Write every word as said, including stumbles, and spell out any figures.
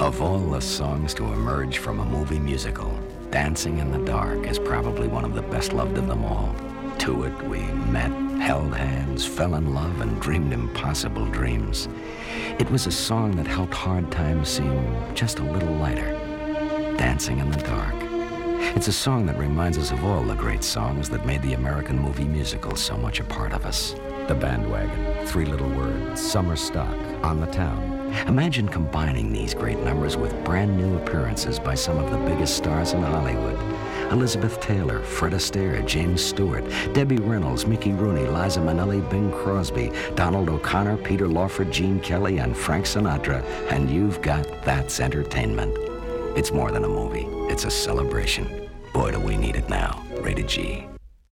Of all the songs to emerge from a movie musical, Dancing in the Dark is probably one of the best loved of them all. To it, we met, held hands, fell in love, and dreamed impossible dreams. It was a song that helped hard times seem just a little lighter. Dancing in the Dark. It's a song that reminds us of all the great songs that made the American movie musical so much a part of us. The Bandwagon, Three Little Words, Summer Stock, On the Town. Imagine combining these great numbers with brand new appearances by some of the biggest stars in Hollywood. Elizabeth Taylor, Fred Astaire, James Stewart, Debbie Reynolds, Mickey Rooney, Liza Minnelli, Bing Crosby, Donald O'Connor, Peter Lawford, Gene Kelly, and Frank Sinatra. And you've got That's Entertainment. It's more than a movie. It's a celebration. Boy, do we need it now. Rated G.